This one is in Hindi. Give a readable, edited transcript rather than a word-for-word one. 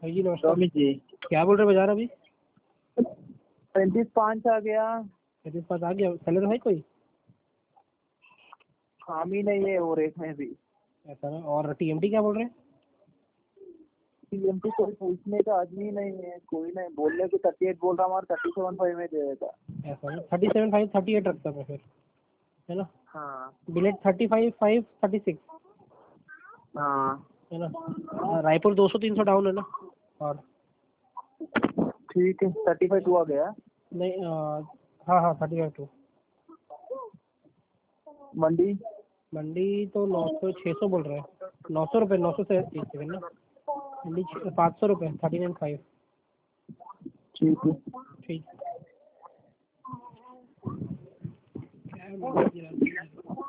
जी नमस्कार। स्वामी जी क्या बोल रहे बाजार अभी? 35,500 आ गया। 35,500 आ गया। सेलर है कोई? खामी नहीं है और एक में भी। ऐसा है। और टीएमटी क्या बोल रहे हैं? टीएमटी कोई पूछने का आदमी नहीं है, कोई नहीं। बोलने की 38 बोल रहा, हमारा 37.5 में दे देता। ऐसा है। 37,500 38 रखता मैं फिर, है ना? हाँ बिलेट 35,500 36, हाँ है ना? रायपुर 200-300 डाउन है ना? और ठीक है। 35 आ गया। नहीं हाँ हाँ 35 मंडी मंडी तो 900 600 बोल रहे हैं। 900 रुपये, 900 से 1 सेकंड ना। मंडी 500 रुपये 39,500। ठीक है। ठीक। क्या